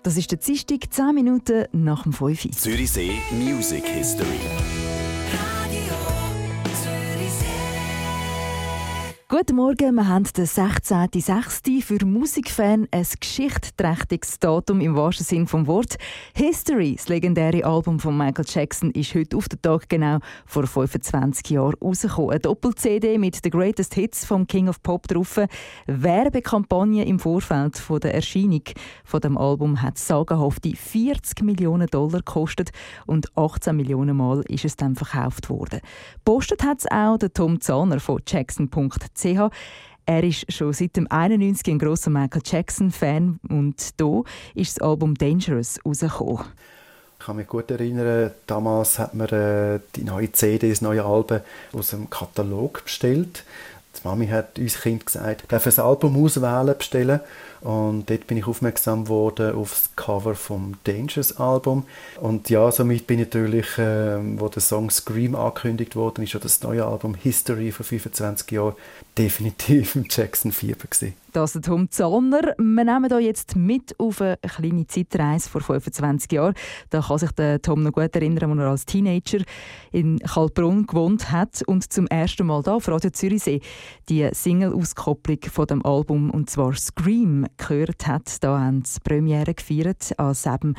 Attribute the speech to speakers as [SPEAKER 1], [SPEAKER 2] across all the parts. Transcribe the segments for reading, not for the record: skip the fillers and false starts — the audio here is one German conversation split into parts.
[SPEAKER 1] Das ist der Dienstag, 10 Minuten nach dem 5 Uhr.
[SPEAKER 2] Zürichsee Music History.
[SPEAKER 1] Guten Morgen, wir haben den 16.06. Für Musikfans ein geschichtsträchtiges Datum im wahrsten Sinn des Wortes. «History», das legendäre Album von Michael Jackson, ist heute auf den Tag genau vor 25 Jahren rausgekommen. Eine Doppel-CD mit den Greatest Hits vom King of Pop drauf. Werbekampagne im Vorfeld von der Erscheinung von dem Album hat sagenhafte $40 Millionen gekostet und 18 Millionen Mal ist es dann verkauft worden. Postet hat es auch der Tom Zahner von Jackson.ch. Er ist schon seit dem 91 ein grosser Michael Jackson-Fan und hier ist das Album «Dangerous» rausgekommen.
[SPEAKER 3] Ich kann mich gut erinnern, damals hat man die neue CD, das neue Album aus dem Katalog bestellt. Die Mami hat uns Kind gesagt, ich darf ein Album auswählen, bestellen. Und dort bin ich aufmerksam geworden auf das Cover vom Dangerous-Album. Und ja, somit bin ich natürlich, wo der Song «Scream» angekündigt wurde, ist schon das neue Album «History» vor 25 Jahren definitiv im Jackson-Fieber gewesen.
[SPEAKER 1] Das ist Tom Zahner. Wir nehmen hier jetzt mit auf eine kleine Zeitreise vor 25 Jahren. Da kann sich der Tom noch gut erinnern, als er als Teenager in Kaltbrunn gewohnt hat und zum ersten Mal hier auf Radio Zürichsee die Single-Auskopplung von dem Album, und zwar «Scream», gehört hat. Da haben sie Premiere gefeiert am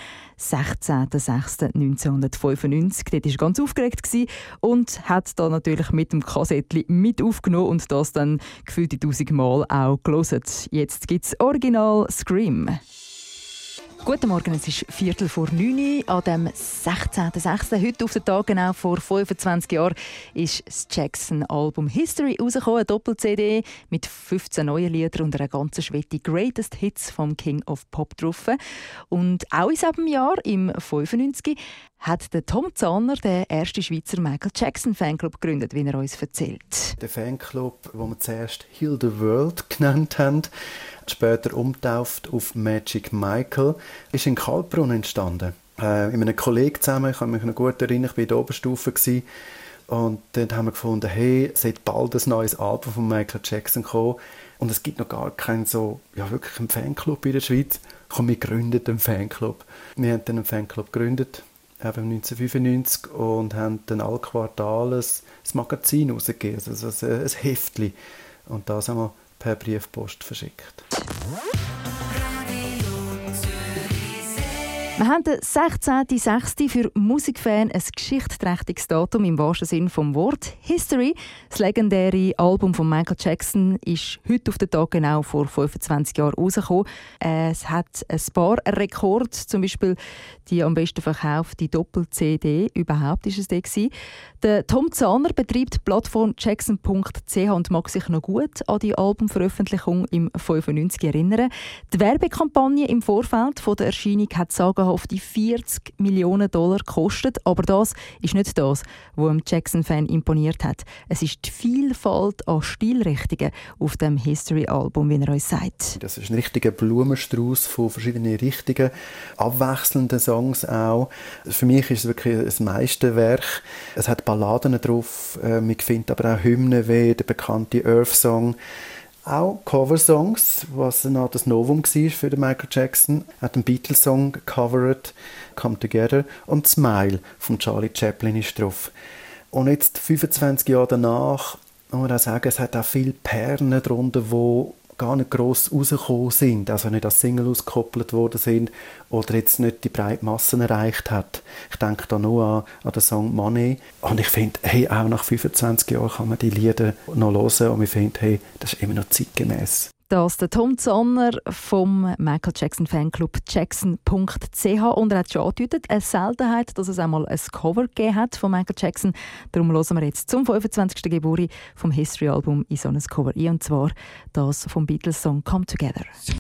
[SPEAKER 1] 16.06.1995. Dort war er ganz aufgeregt und hat da natürlich mit dem Kassettchen mit aufgenommen und das dann gefühlt 1000 Mal auch gehört. Jetzt gibt es Original «Scream». Guten Morgen, es ist 8:45 an dem 16.06. Heute auf den Tag genau vor 25 Jahren ist das Jackson-Album «History» rausgekommen, eine Doppel-CD mit 15 neuen Liedern und einer ganzen Schwette «Greatest Hits» vom King of Pop drauf. Und auch in diesem Jahr, im 95, hat der Tom Zahner den ersten Schweizer Michael Jackson Fanclub gegründet, wie er uns erzählt.
[SPEAKER 3] Der Fanclub, den wir zuerst «Heal the World» genannt haben, später umgetauft auf «Magic Michael», ist in Kaltbrunn entstanden. Mit einem Kollegen zusammen, ich kann mich noch gut erinnern, ich war in der Oberstufe und dann haben wir gefunden, hey, es sollte bald ein neues Album von Michael Jackson kommen und es gibt noch gar keinen wirklich einen Fanclub in der Schweiz. Komm, wir gründen einen Fanclub. Wir haben dann einen Fanclub gegründet, eben 1995, und haben dann alle Quartale ein Magazin rausgegeben, also ein Heftchen. Und das haben wir per Briefpost verschickt.
[SPEAKER 1] Wir haben den 16.06. für Musikfans ein geschichtsträchtiges Datum im wahrsten Sinn des Wortes. «History», das legendäre Album von Michael Jackson, ist heute auf den Tag genau vor 25 Jahren rausgekommen. Es hat ein paar Rekorde, zum Beispiel die am besten verkaufte Doppel-CD überhaupt ist es der gewesen. Der Tom Zahner betreibt die Plattform Jackson.ch und mag sich noch gut an die Albumveröffentlichung im 95 erinnern. Die Werbekampagne im Vorfeld von der Erscheinung hat sagenhafte $40 Millionen gekostet. Aber das ist nicht das, was dem Jackson-Fan imponiert hat. Es ist die Vielfalt an Stilrichtungen auf dem History-Album, wie er uns sagt.
[SPEAKER 3] Das ist ein richtiger Blumenstrauß von verschiedenen Richtungen, abwechselnden Songs auch. Für mich ist es wirklich ein Meisterwerk. Es hat Balladen drauf, man findet aber auch Hymnen wie der bekannte Earth-Song. Auch Coversongs, was noch das Novum war für den Michael Jackson. Er hat einen Beatles-Song gecovert, «Come Together», und «Smile» von Charlie Chaplin ist drauf. Und jetzt, 25 Jahre danach, muss man auch sagen, es hat auch viele Perlen drunter, die gar nicht gross rausgekommen sind, also nicht als Single ausgekoppelt worden sind oder jetzt nicht die breite Massen erreicht hat. Ich denke da nur an den Song «Money». Und ich finde, hey, auch nach 25 Jahren kann man die Lieder noch hören und ich finde, hey, das ist immer noch zeitgemäß.
[SPEAKER 1] Das der Tom Zahner vom Michael Jackson Fanclub Jackson.ch, und er hat schon angedeutet, eine Seltenheit, dass es einmal ein Cover gegeben hat von Michael Jackson. Darum hören wir jetzt zum 25. Geburtstag vom History-Album in so ein Cover ein, und zwar das vom Beatles-Song «Come Together».